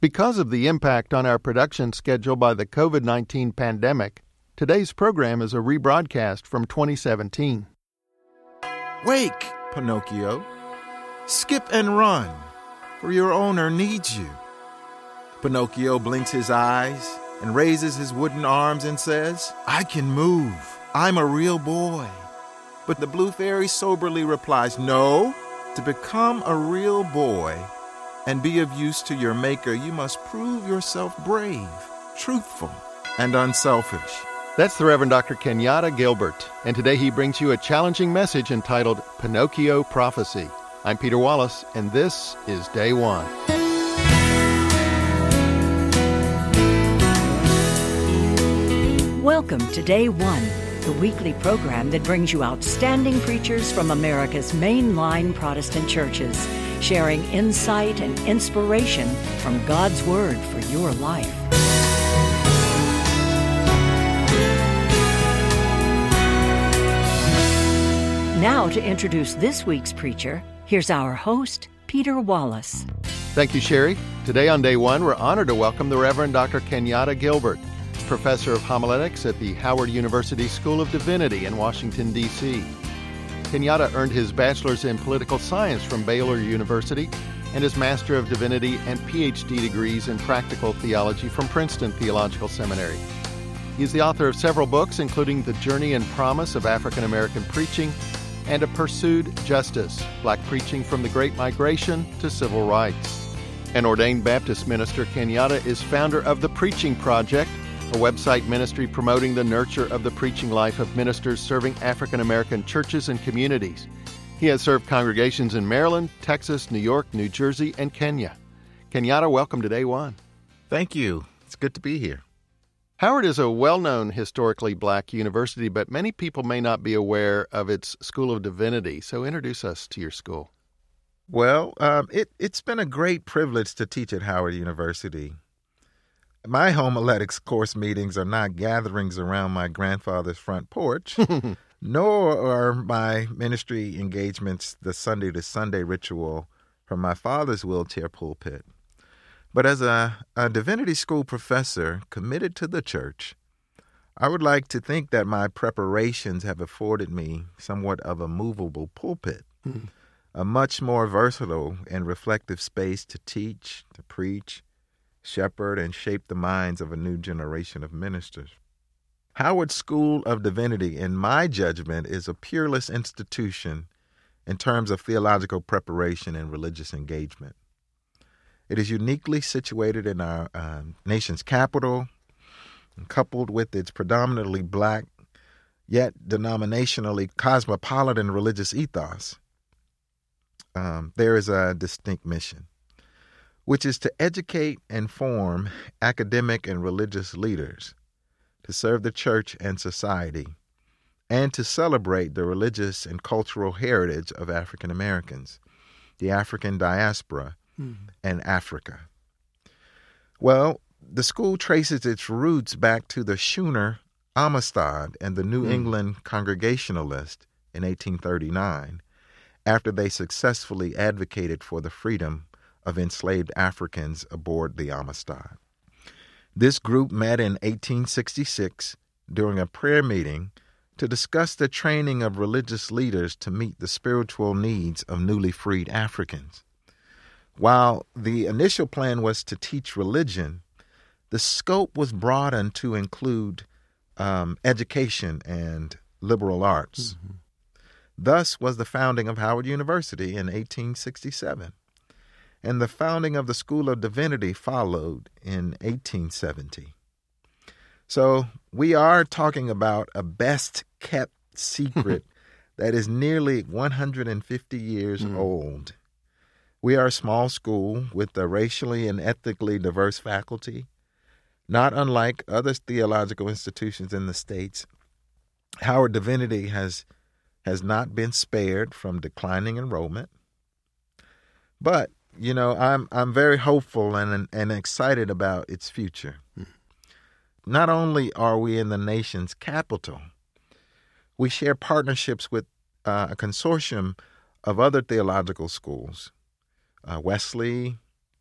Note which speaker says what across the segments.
Speaker 1: Because of the impact on our production schedule by the COVID-19 pandemic, today's program is a rebroadcast from 2017.
Speaker 2: Wake, Pinocchio. Skip and run, for your owner needs you. Pinocchio blinks his eyes and raises his wooden arms and says, I can move. I'm a real boy. But the Blue Fairy soberly replies, no, to become a real boy and be of use to your maker, you must prove yourself brave, truthful, and unselfish.
Speaker 1: That's the Reverend Dr. Kenyatta Gilbert, and today he brings you a challenging message entitled Pinocchio Prophecy. I'm Peter Wallace, and this is Day One.
Speaker 3: Welcome to Day One, the weekly program that brings you outstanding preachers from America's mainline Protestant churches, sharing insight and inspiration from God's Word for your life. Now to introduce this week's preacher, here's our host, Peter Wallace.
Speaker 1: Thank you, Sherry. Today on Day One, we're honored to welcome the Reverend Dr. Kenyatta Gilbert, professor of homiletics at the Howard University School of Divinity in Washington, D.C. Kenyatta earned his bachelor's in political science from Baylor University and his Master of Divinity and Ph.D. degrees in practical theology from Princeton Theological Seminary. He's the author of several books, including The Journey and Promise of African American Preaching and A Pursued Justice, Black Preaching from the Great Migration to Civil Rights. An ordained Baptist minister, Kenyatta is founder of The Preaching Project, a website ministry promoting the nurture of the preaching life of ministers serving African American churches and communities. He has served congregations in Maryland, Texas, New York, New Jersey, and Kenya. Kenyatta, welcome to Day One.
Speaker 2: Thank you. It's good to be here.
Speaker 1: Howard is a well-known historically black university, but many people may not be aware of its School of Divinity. So introduce us to your school.
Speaker 2: Well, it's been a great privilege to teach at Howard University. My homiletics course meetings are not gatherings around my grandfather's front porch, nor are my ministry engagements the Sunday-to-Sunday ritual from my father's wheelchair pulpit. But as a divinity school professor committed to the church, I would like to think that my preparations have afforded me somewhat of a movable pulpit, a much more versatile and reflective space to teach, to preach, shepherd, and shape the minds of a new generation of ministers. Howard School of Divinity, in my judgment, is a peerless institution in terms of theological preparation and religious engagement. It is uniquely situated in our nation's capital, and coupled with its predominantly black, yet denominationally cosmopolitan religious ethos, there is a distinct mission, which is to educate and form academic and religious leaders to serve the church and society, and to celebrate the religious and cultural heritage of African Americans, the African diaspora, and Africa. Well, the school traces its roots back to the Schooner Amistad and the New England Congregationalist in 1839, after they successfully advocated for the freedom of enslaved Africans aboard the Amistad. This group met in 1866 during a prayer meeting to discuss the training of religious leaders to meet the spiritual needs of newly freed Africans. While the initial plan was to teach religion, the scope was broadened to include education and liberal arts. Thus was the founding of Howard University in 1867. And the founding of the School of Divinity followed in 1870. So we are talking about a best-kept secret that is nearly 150 years old. We are a small school with a racially and ethnically diverse faculty. Not unlike other theological institutions in the States, Howard Divinity has not been spared from declining enrollment. But you know, I'm very hopeful and excited about its future. Not only are we in the nation's capital, we share partnerships with a consortium of other theological schools, Wesley,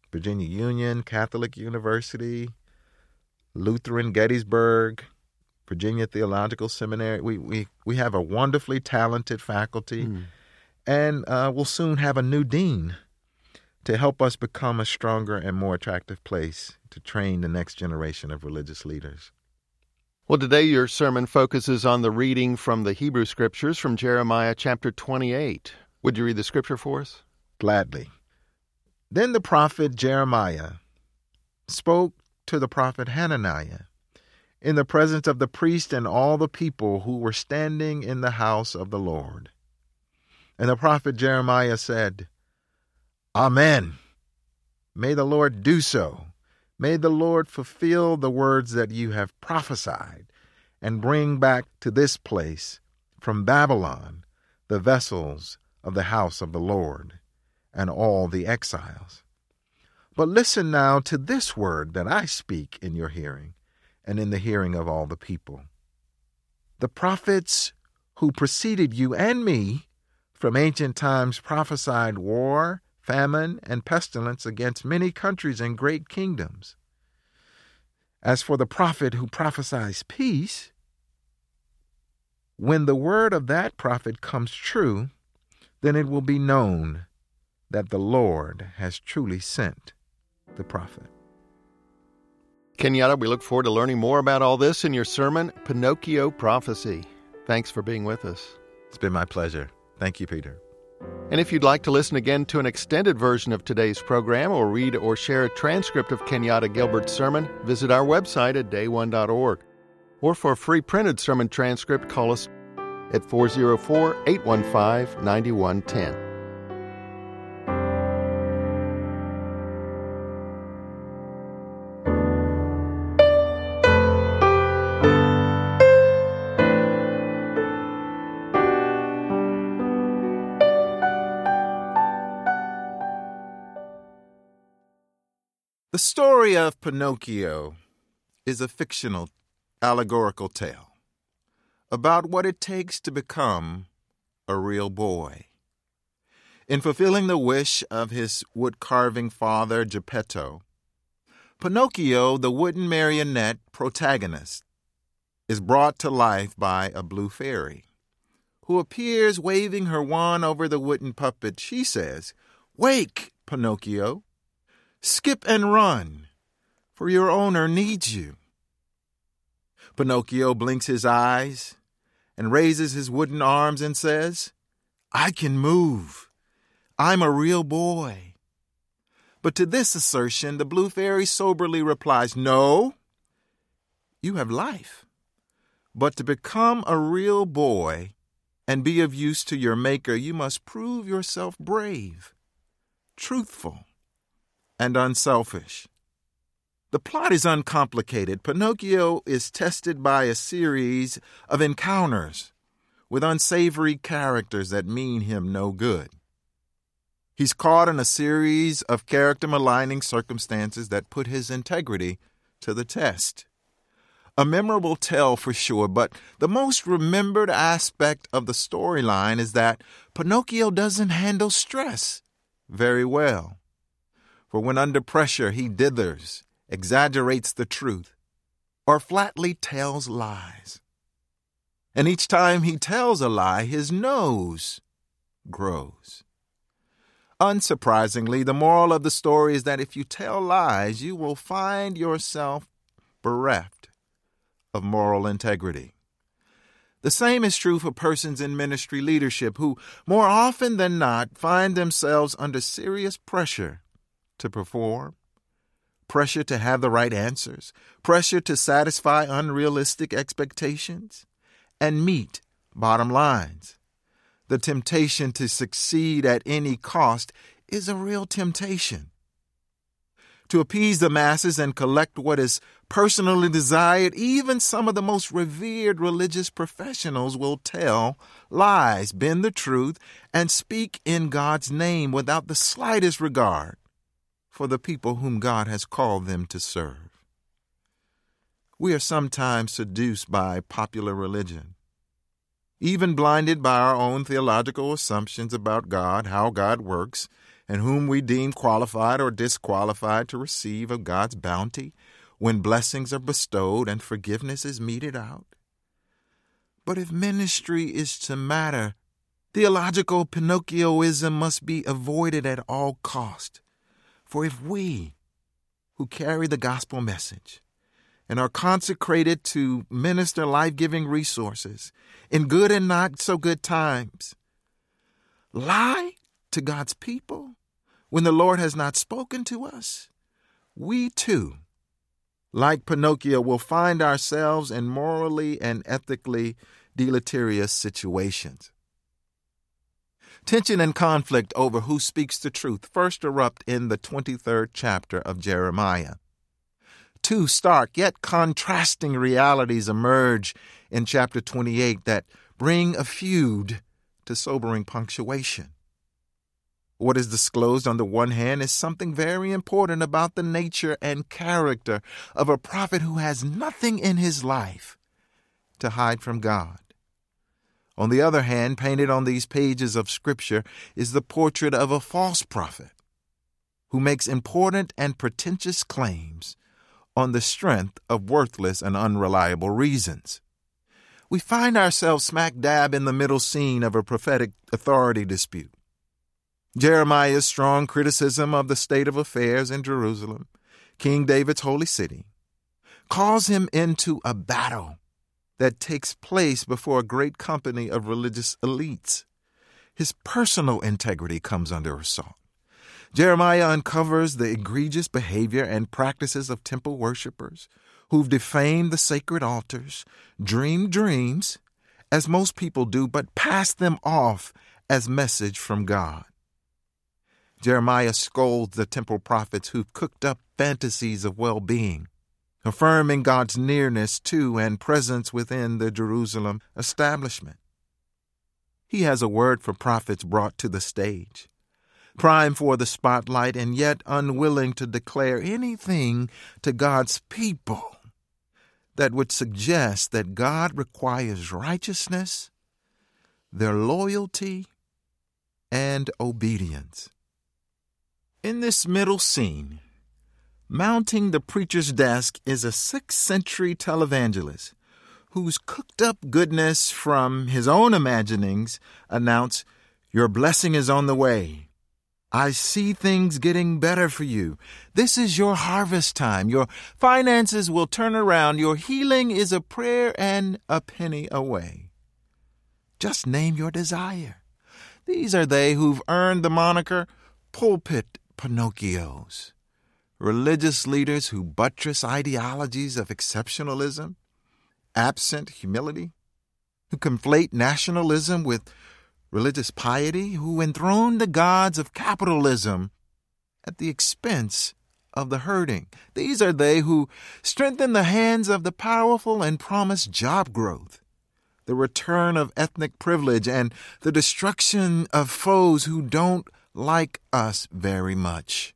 Speaker 2: Virginia Union, Catholic University, Lutheran Gettysburg, Virginia Theological Seminary. We have a wonderfully talented faculty, and we'll soon have a new dean to help us become a stronger and more attractive place to train the next generation of religious leaders.
Speaker 1: Well, today your sermon focuses on the reading from the Hebrew Scriptures from Jeremiah chapter 28. Would you read the scripture for us?
Speaker 2: Gladly. Then the prophet Jeremiah spoke to the prophet Hananiah in the presence of the priest and all the people who were standing in the house of the Lord. And the prophet Jeremiah said, Amen. May the Lord do so. May the Lord fulfill the words that you have prophesied and bring back to this place from Babylon the vessels of the house of the Lord and all the exiles. But listen now to this word that I speak in your hearing and in the hearing of all the people. The prophets who preceded you and me from ancient times prophesied war, famine, and pestilence against many countries and great kingdoms. As for the prophet who prophesies peace, when the word of that prophet comes true, then it will be known that the Lord has truly sent the prophet.
Speaker 1: Kenyatta, we look forward to learning more about all this in your sermon, Pinocchio Prophecy. Thanks for being with us.
Speaker 2: It's been my pleasure. Thank you, Peter.
Speaker 1: And if you'd like to listen again to an extended version of today's program or read or share a transcript of Kenyatta Gilbert's sermon, visit our website at dayone.org. Or for a free printed sermon transcript, call us at 404-815-9110.
Speaker 2: The story of Pinocchio is a fictional, allegorical tale about what it takes to become a real boy. In fulfilling the wish of his wood-carving father, Geppetto, Pinocchio, the wooden marionette protagonist, is brought to life by a blue fairy, who appears waving her wand over the wooden puppet. She says, "Wake, Pinocchio! Skip and run, for your owner needs you." Pinocchio blinks his eyes and raises his wooden arms and says, "I can move. I'm a real boy." But to this assertion, the blue fairy soberly replies, "No, you have life. But to become a real boy and be of use to your maker, you must prove yourself brave, truthful, and unselfish." The plot is uncomplicated. Pinocchio is tested by a series of encounters with unsavory characters that mean him no good. He's caught in a series of character-maligning circumstances that put his integrity to the test. A memorable tale for sure, but the most remembered aspect of the storyline is that Pinocchio doesn't handle stress very well. For when under pressure, he dithers, exaggerates the truth, or flatly tells lies. And each time he tells a lie, his nose grows. Unsurprisingly, the moral of the story is that if you tell lies, you will find yourself bereft of moral integrity. The same is true for persons in ministry leadership who, more often than not, find themselves under serious pressure to perform, pressure to have the right answers, pressure to satisfy unrealistic expectations, and meet bottom lines. The temptation to succeed at any cost is a real temptation. To appease the masses and collect what is personally desired, even some of the most revered religious professionals will tell lies, bend the truth, and speak in God's name without the slightest regard for the people whom God has called them to serve. We are sometimes seduced by popular religion, even blinded by our own theological assumptions about God, how God works, and whom we deem qualified or disqualified to receive of God's bounty when blessings are bestowed and forgiveness is meted out. But if ministry is to matter, theological Pinocchioism must be avoided at all cost. For if we, who carry the gospel message and are consecrated to minister life-giving resources in good and not so good times, lie to God's people when the Lord has not spoken to us, we too, like Pinocchio, will find ourselves in morally and ethically deleterious situations. Tension and conflict over who speaks the truth first erupt in the 23rd chapter of Jeremiah. Two stark yet contrasting realities emerge in chapter 28 that bring a feud to sobering punctuation. What is disclosed on the one hand is something very important about the nature and character of a prophet who has nothing in his life to hide from God. On the other hand, painted on these pages of Scripture is the portrait of a false prophet who makes important and pretentious claims on the strength of worthless and unreliable reasons. We find ourselves smack dab in the middle scene of a prophetic authority dispute. Jeremiah's strong criticism of the state of affairs in Jerusalem, King David's holy city, calls him into a battle that takes place before a great company of religious elites. His personal integrity comes under assault. Jeremiah uncovers the egregious behavior and practices of temple worshipers who've defamed the sacred altars, dreamed dreams, as most people do, but pass them off as message from God. Jeremiah scolds the temple prophets who've cooked up fantasies of well-being, affirming God's nearness to and presence within the Jerusalem establishment. He has a word for prophets brought to the stage, primed for the spotlight and yet unwilling to declare anything to God's people that would suggest that God requires righteousness, their loyalty, and obedience. In this middle scene, mounting the preacher's desk is a 6th century televangelist whose cooked-up goodness from his own imaginings announce, "Your blessing is on the way. I see things getting better for you. This is your harvest time. Your finances will turn around. Your healing is a prayer and a penny away. Just name your desire." These are they who've earned the moniker pulpit Pinocchios. Religious leaders who buttress ideologies of exceptionalism, absent humility, who conflate nationalism with religious piety, who enthrone the gods of capitalism at the expense of the hurting. These are they who strengthen the hands of the powerful and promise job growth, the return of ethnic privilege, and the destruction of foes who don't like us very much.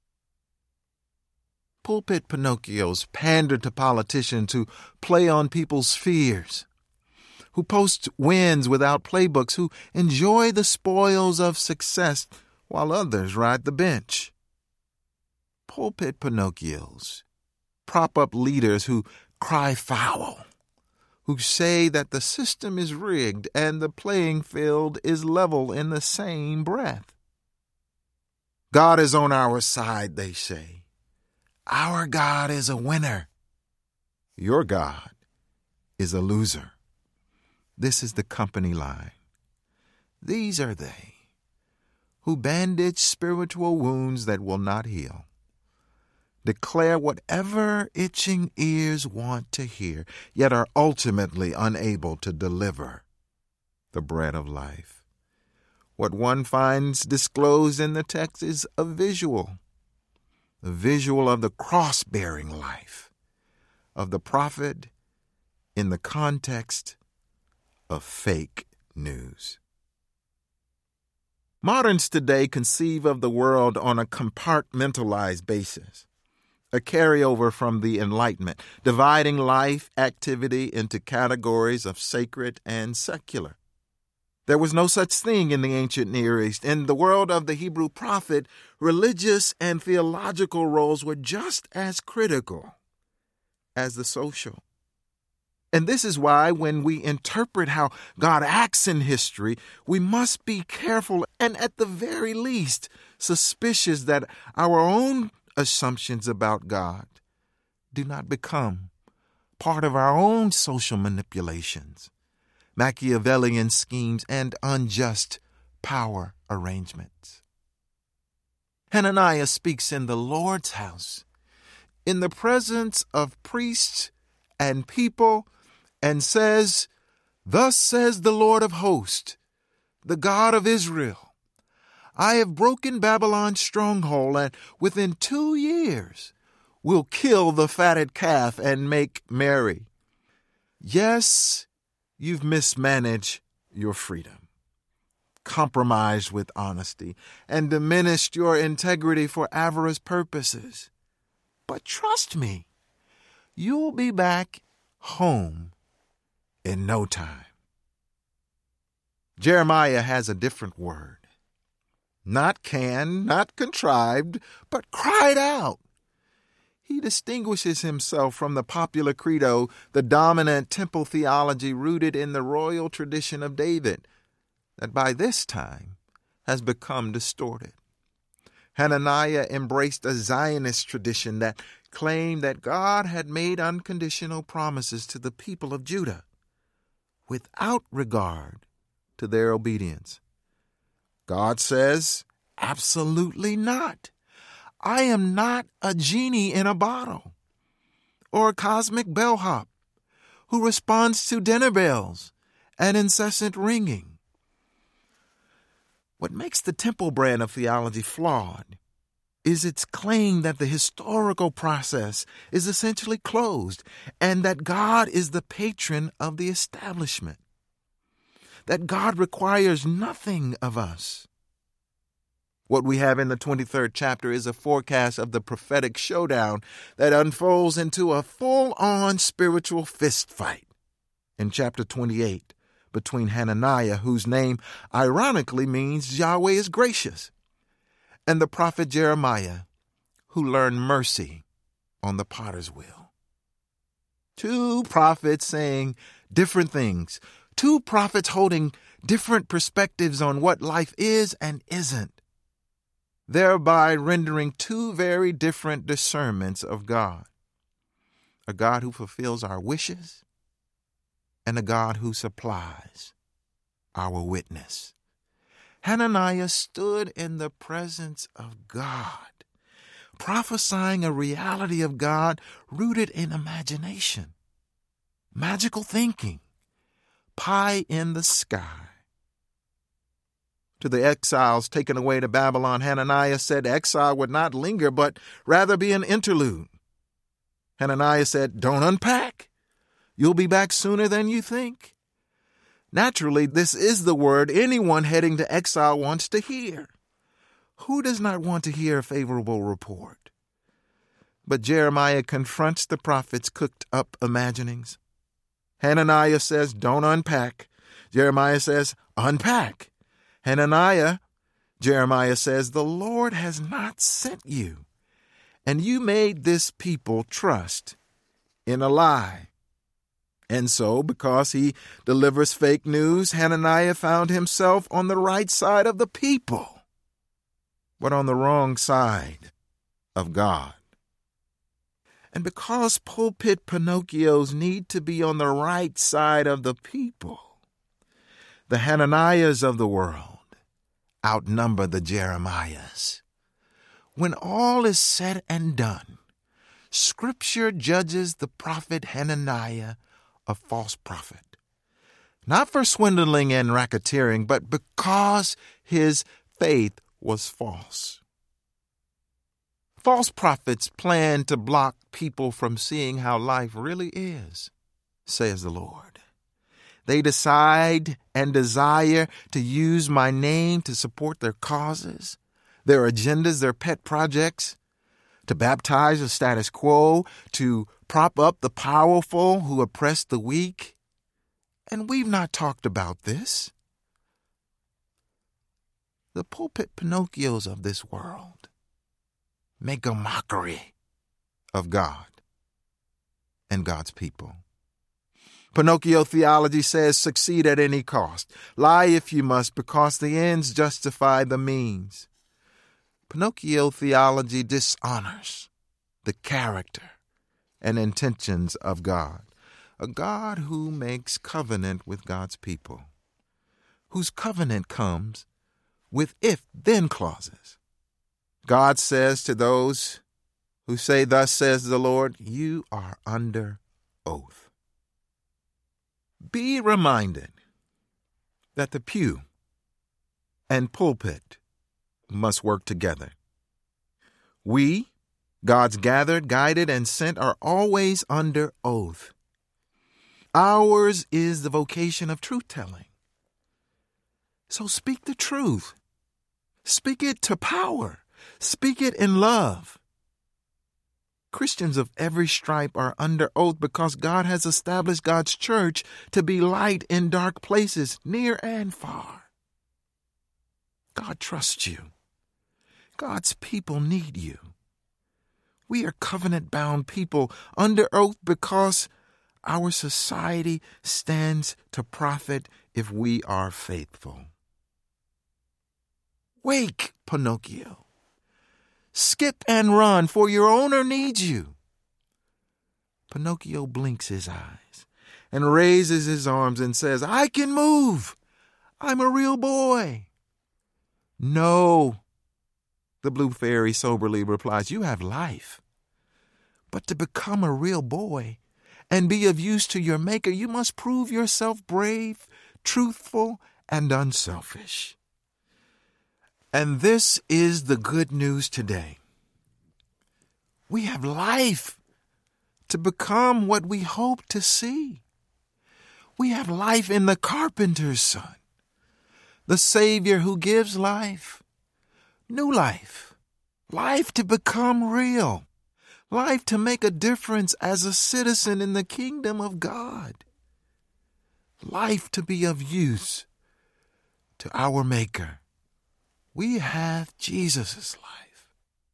Speaker 2: Pulpit Pinocchios pander to politicians who play on people's fears, who post wins without playbooks, who enjoy the spoils of success while others ride the bench. Pulpit Pinocchios prop up leaders who cry foul, who say that the system is rigged and the playing field is level in the same breath. God is on our side, they say. Our God is a winner. Your God is a loser. This is the company line. These are they who bandage spiritual wounds that will not heal, declare whatever itching ears want to hear, yet are ultimately unable to deliver the bread of life. What one finds disclosed in the text is a visual of the cross-bearing life of the prophet in the context of fake news. Moderns today conceive of the world on a compartmentalized basis, a carryover from the Enlightenment, dividing life activity into categories of sacred and secular. There was no such thing in the ancient Near East. In the world of the Hebrew prophet, religious and theological roles were just as critical as the social. And this is why when we interpret how God acts in history, we must be careful and at the very least suspicious that our own assumptions about God do not become part of our own social manipulations, Machiavellian schemes, and unjust power arrangements. Hananiah speaks in the Lord's house, in the presence of priests and people, and says, "Thus says the Lord of hosts, the God of Israel, I have broken Babylon's stronghold, and within 2 years will kill the fatted calf and make merry. Yes, you've mismanaged your freedom, compromised with honesty, and diminished your integrity for avarice purposes. But trust me, you'll be back home in no time." Jeremiah has a different word. Not canned, not contrived, but cried out. He distinguishes himself from the popular credo, the dominant temple theology rooted in the royal tradition of David, that by this time has become distorted. Hananiah embraced a Zionist tradition that claimed that God had made unconditional promises to the people of Judah without regard to their obedience. God says, absolutely not. I am not a genie in a bottle or a cosmic bellhop who responds to dinner bells and incessant ringing. What makes the temple brand of theology flawed is its claim that the historical process is essentially closed and that God is the patron of the establishment, that God requires nothing of us. What we have in the 23rd chapter is a forecast of the prophetic showdown that unfolds into a full-on spiritual fistfight in chapter 28 between Hananiah, whose name ironically means Yahweh is gracious, and the prophet Jeremiah, who learned mercy on the potter's wheel. Two prophets saying different things, two prophets holding different perspectives on what life is and isn't, thereby rendering two very different discernments of God. A God who fulfills our wishes and a God who supplies our witness. Hananiah stood in the presence of God, prophesying a reality of God rooted in imagination, magical thinking, pie in the sky. To the exiles taken away to Babylon, Hananiah said exile would not linger, but rather be an interlude. Hananiah said, "Don't unpack. You'll be back sooner than you think." Naturally, this is the word anyone heading to exile wants to hear. Who does not want to hear a favorable report? But Jeremiah confronts the prophet's cooked-up imaginings. Hananiah says, "Don't unpack." Jeremiah says, "Unpack." Hananiah, Jeremiah says, "The Lord has not sent you, and you made this people trust in a lie." And so, because he delivers fake news, Hananiah found himself on the right side of the people, but on the wrong side of God. And because pulpit Pinocchios need to be on the right side of the people, the Hananiahs of the world outnumber the Jeremiahs. When all is said and done, Scripture judges the prophet Hananiah a false prophet, not for swindling and racketeering, but because his faith was false. False prophets plan to block people from seeing how life really is, says the Lord. They decide and desire to use my name to support their causes, their agendas, their pet projects, to baptize the status quo, to prop up the powerful who oppress the weak. And we've not talked about this. The pulpit Pinocchios of this world make a mockery of God and God's people. Pinocchio theology says succeed at any cost. Lie if you must, because the ends justify the means. Pinocchio theology dishonors the character and intentions of God, a God who makes covenant with God's people, whose covenant comes with if-then clauses. God says to those who say, "Thus says the Lord," you are under oath. Be reminded that the pew and pulpit must work together. We, God's gathered, guided, and sent, are always under oath. Ours is the vocation of truth-telling. So speak the truth. Speak it to power. Speak it in love. Christians of every stripe are under oath because God has established God's church to be light in dark places, near and far. God trusts you. God's people need you. We are covenant-bound people under oath because our society stands to profit if we are faithful. Wake, Pinocchio. Skip and run, for your owner needs you. Pinocchio blinks his eyes and raises his arms and says, "I can move. I'm a real boy." "No," the blue fairy soberly replies, "you have life. But to become a real boy and be of use to your maker, you must prove yourself brave, truthful, and unselfish." And this is the good news today. We have life to become what we hope to see. We have life in the carpenter's son, the Savior who gives life, new life, life to become real, life to make a difference as a citizen in the kingdom of God, life to be of use to our Maker. We have Jesus' life.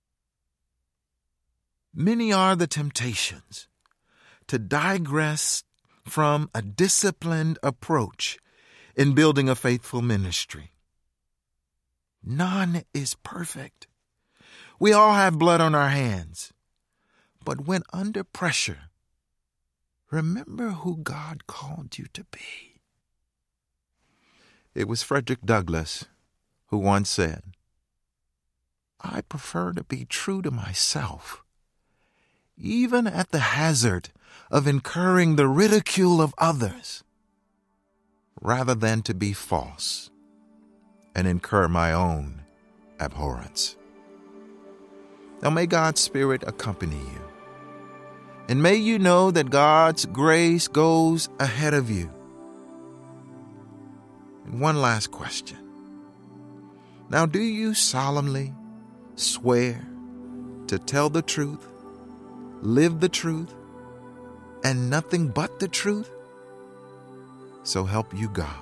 Speaker 2: Many are the temptations to digress from a disciplined approach in building a faithful ministry. None is perfect. We all have blood on our hands. But when under pressure, remember who God called you to be. It was Frederick Douglass who once said, "I prefer to be true to myself, even at the hazard of incurring the ridicule of others, rather than to be false and incur my own abhorrence." Now may God's Spirit accompany you, and may you know that God's grace goes ahead of you. And one last question. Now, do you solemnly swear to tell the truth, live the truth, and nothing but the truth? So help you God.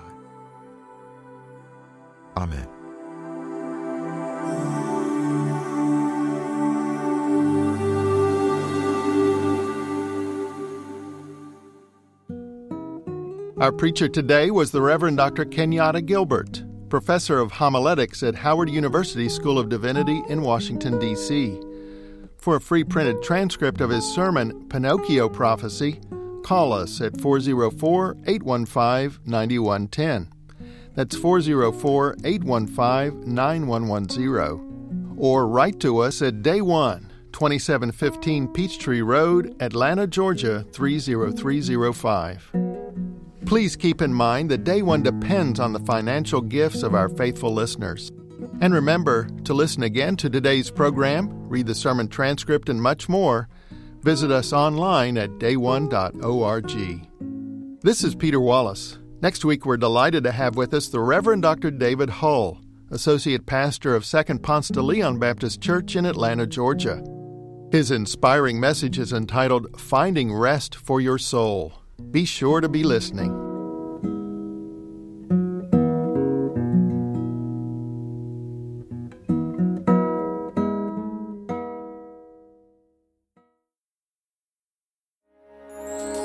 Speaker 2: Amen.
Speaker 1: Our preacher today was the Reverend Dr. Kenyatta Gilbert, professor of homiletics at Howard University School of Divinity in Washington, D.C. For a free printed transcript of his sermon, Pinocchio Prophecy, call us at 404-815-9110. That's 404-815-9110. Or write to us at Day One, 2715 Peachtree Road, Atlanta, Georgia, 30305. Please keep in mind that Day One depends on the financial gifts of our faithful listeners. And remember, to listen again to today's program, read the sermon transcript, and much more, visit us online at dayone.org. This is Peter Wallace. Next week, we're delighted to have with us the Reverend Dr. David Hull, Associate Pastor of Second Ponce de Leon Baptist Church in Atlanta, Georgia. His inspiring message is entitled, Finding Rest for Your Soul. Be sure to be listening.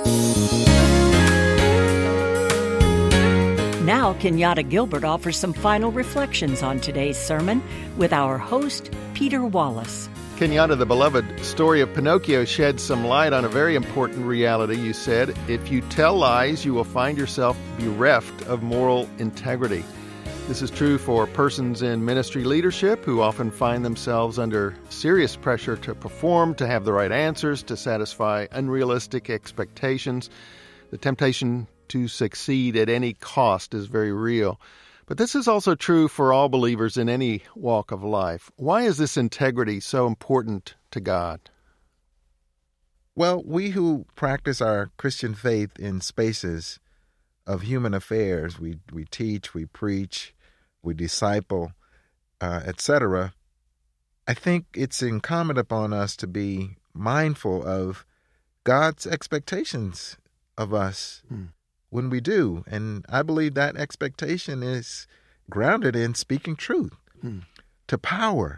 Speaker 3: Now, Kenyatta Gilbert offers some final reflections on today's sermon with our host, Peter Wallace.
Speaker 1: Kenyatta, the beloved story of Pinocchio sheds some light on a very important reality. You said, if you tell lies, you will find yourself bereft of moral integrity. This is true for persons in ministry leadership who often find themselves under serious pressure to perform, to have the right answers, to satisfy unrealistic expectations. The temptation to succeed at any cost is very real. But this is also true for all believers in any walk of life. Why is this integrity so important to God?
Speaker 2: Well, we who practice our Christian faith in spaces of human affairs, we teach, we preach, we disciple, etc., I think it's incumbent upon us to be mindful of God's expectations of us when we do. And I believe that expectation is grounded in speaking truth to power,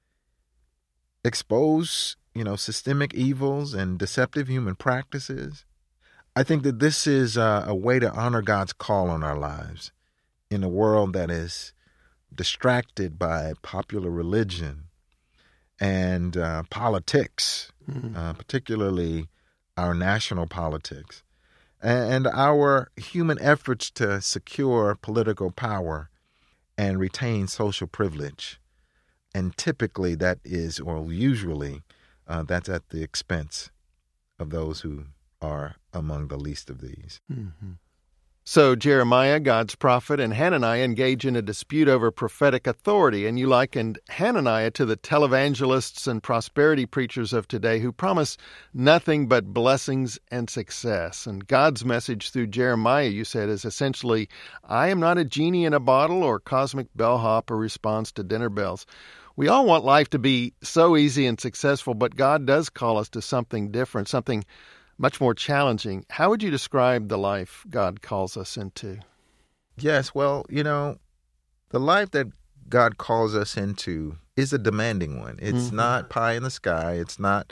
Speaker 2: expose, systemic evils and deceptive human practices. I think that this is a way to honor God's call on our lives in a world that is distracted by popular religion and politics, particularly our national politics, and our human efforts to secure political power and retain social privilege. And typically that is, or usually, that's at the expense of those who are among the least of these.
Speaker 1: Mm-hmm. So Jeremiah, God's prophet, and Hananiah engage in a dispute over prophetic authority, and you likened Hananiah to the televangelists and prosperity preachers of today who promise nothing but blessings and success. And God's message through Jeremiah, you said, is essentially, I am not a genie in a bottle or cosmic bellhop or response to dinner bells. We all want life to be so easy and successful, but God does call us to something different, something much more challenging. How would you describe the life God calls us into?
Speaker 2: Yes, well, the life that God calls us into is a demanding one. It's not pie in the sky. It's not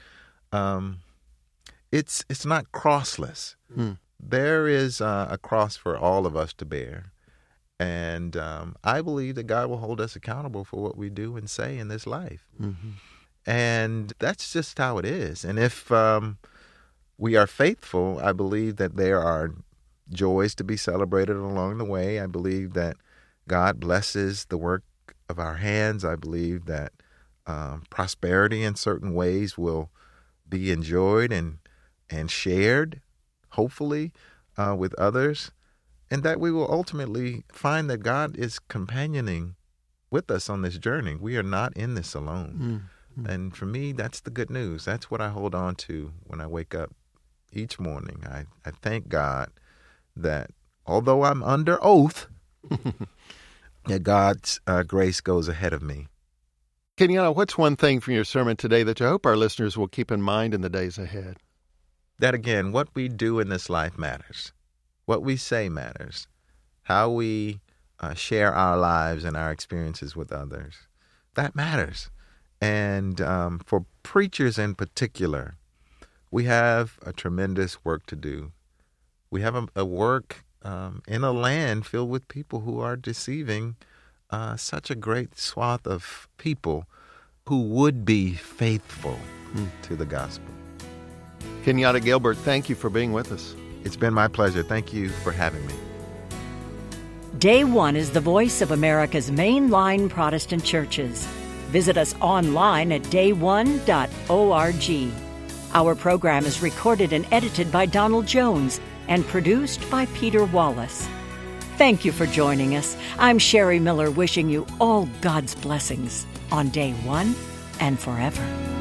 Speaker 2: it's not crossless. There is a cross for all of us to bear. And I believe that God will hold us accountable for what we do and say in this life. And that's just how it is. And if we are faithful, I believe that there are joys to be celebrated along the way. I believe that God blesses the work of our hands. I believe that prosperity in certain ways will be enjoyed and shared, hopefully, with others. And that we will ultimately find that God is companioning with us on this journey. We are not in this alone. And for me, that's the good news. That's what I hold on to when I wake up each morning. I thank God that although I'm under oath, that God's grace goes ahead of me.
Speaker 1: Kenyatta, what's one thing from your sermon today that you hope our listeners will keep in mind in the days ahead?
Speaker 2: That, again, what we do in this life matters. What we say matters. How we share our lives and our experiences with others. That matters. And for preachers in particular, we have a tremendous work to do. We have a work in a land filled with people who are deceiving such a great swath of people who would be faithful to the gospel.
Speaker 1: Kenyatta Gilbert, thank you for being with us.
Speaker 2: It's been my pleasure. Thank you for having me.
Speaker 3: Day One is the voice of America's mainline Protestant churches. Visit us online at dayone.org. Our program is recorded and edited by Donald Jones and produced by Peter Wallace. Thank you for joining us. I'm Sherry Miller, wishing you all God's blessings on Day One and forever.